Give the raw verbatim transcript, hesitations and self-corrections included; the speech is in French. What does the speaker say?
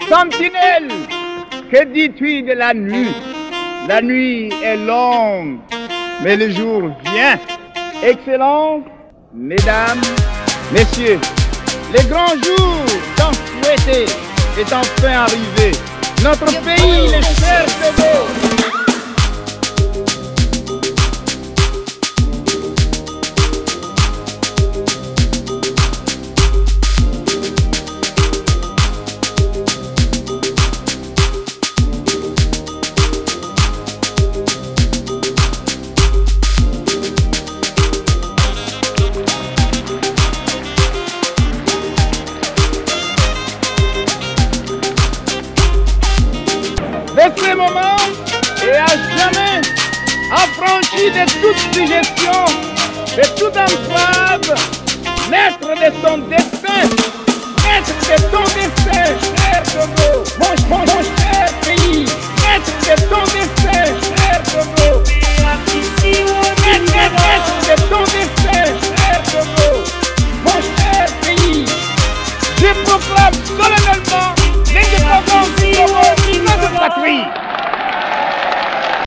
Sentinelle, que dis-tu de la nuit? La nuit est longue, mais le jour vient. Excellences, mesdames, messieurs, le grand jour tant souhaité est enfin arrivé. Notre pays, le cher Togo. De ce moment et à jamais, affranchi de toute suggestion, de toute entrave, maître de ton destin, maître de ton destin, cher Togo, mon, mon, mon cher pays, maître de ton destin, cher Togo, maître, maître de ton destin, cher Togo, mon cher pays, je proclame solennellement l'indépendance de notre patrie.